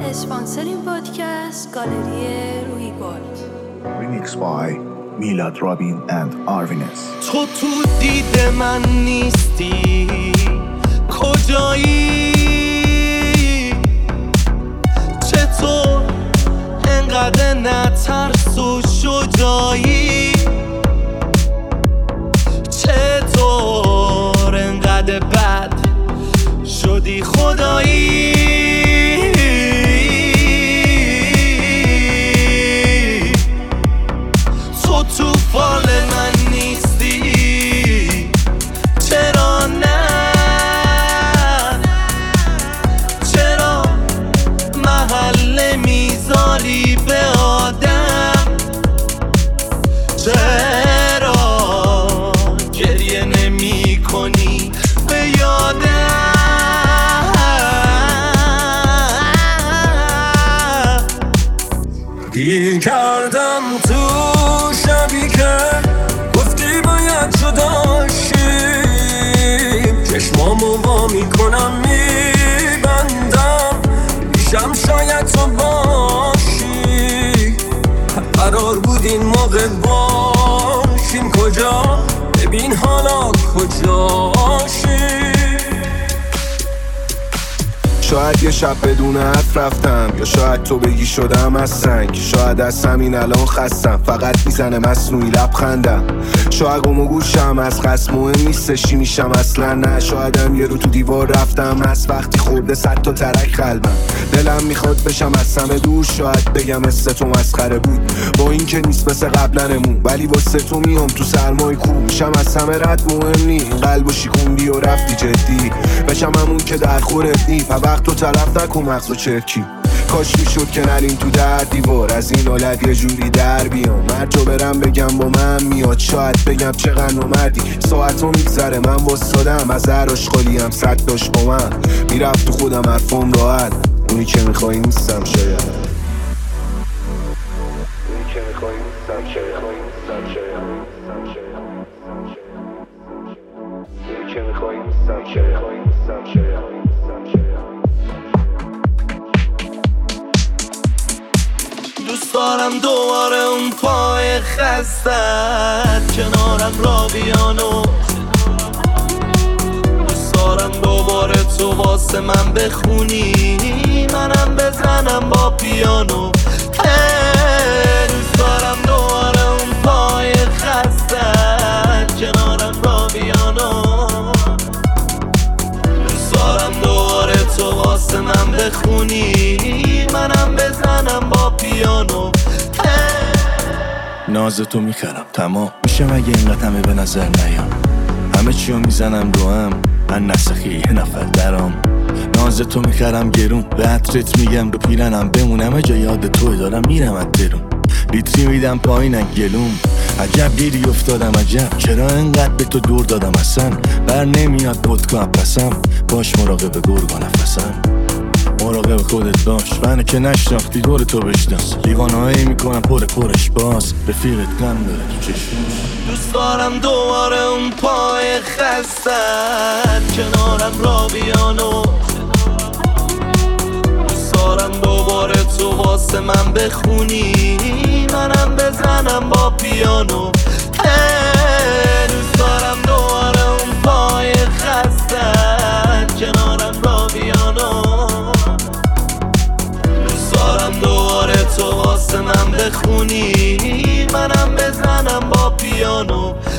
اسپانسر این پادکست گالری روی گلد. Remix by میلاد رابین and آروینس. تو دید من نیستی، کجایی؟ چطور انقدر نترس و شجاعی؟ چطور انقدر بد شدی خدایی؟ تو فال من نیستی، چرا نه؟ چرا محل میذاری به آدم؟ چرا گریه نمی کنی به یادم؟ گیر کردم تو شبی که گفتی باید جدا شیم، چشمامو وا میکنم میبندم، پیشم شاید تو باشی. قرار بود این موقع باشیم، کجا؟ ببین حالا کجاشی؟ شاید یه شب بدون حرف رفتم، یا شاید تو بگی شدم از سنگ. شاید از همین الان خستم، فقط میزنه مصنوعی لبخندم. شاید گم و گوشم از قصد مهم نیستشی میشم اصلا نه. شایدم یه رو تو دیوار رفتم از وقتی خورده 100 تا ترک قلبم. دلم میخواد بشم از همه دور، شاید بگم مثل تو مسخره بود، با این که نیست مثل قبلنمون، ولی واسه تو میام تو سرمای کوه. میشم از همه رد مهم نی، قلب و شیکوندی و رفتی جدی، بشم همون که در خورت نی. وقت تو تلف نکن مغز و چرکی، کاش میشد که نرین تو در دیوار، از این حالت یه جوری در بیام. مرجو برم بگم با من میاد، شاید بگم چقدر اومدی. ساعتو میگذره من واسادم، از هر اشغالیم صد داشت با من. میرفت تو خودم حرفم راحت، اونی که میخوایی نیستم شاید. اونی که میخوایی نیستم شاید. اونی که میخوایی نیستم شاید. دوست دارم دوباره اون پای خستت کنارم را بیانو، دوست دارم دوباره تو واسه من بخونی، منم بزنم با پیانو. دوست دارم دوباره اون پای خستت کنارم را بیانو، دوست دارم دوباره تو واسه من بخونی، منم بزنم با پیانو. ناز تو میخرم تمام میشه مگه اینقدر همه به نظر نیام، همه چیو میزنم رو هم من نسخی یه نفر درام. ناز تو میخرم گرون، به عطرت میگم رو پیرنم بمونم، جا یاد توی دارم میرم از درون. لیتری میدم پایینم گلوم، عجب گیری افتادم عجب، چرا انقدر به تو دور دادم اصلا. بر نمیاد ودکا پسم، باش مراقب گرگا نفسم. مراقب خودت باش، منو که نشناختی دور تو بشناس. دیوانه‌ای میکنم پرش باز، رفیقت غم داره تو چشمش. دوست دارم دوباره اون پای خستت کنارم را بیانو، دوست دارم دوباره تو واسه من بخونی، منم بزنم با پیانو. دوست دارم دوباره اون پای خستت کنارم را بیانو، دوست دارم دوباره تو واسه من بخونی، منم بزنم با پیانو.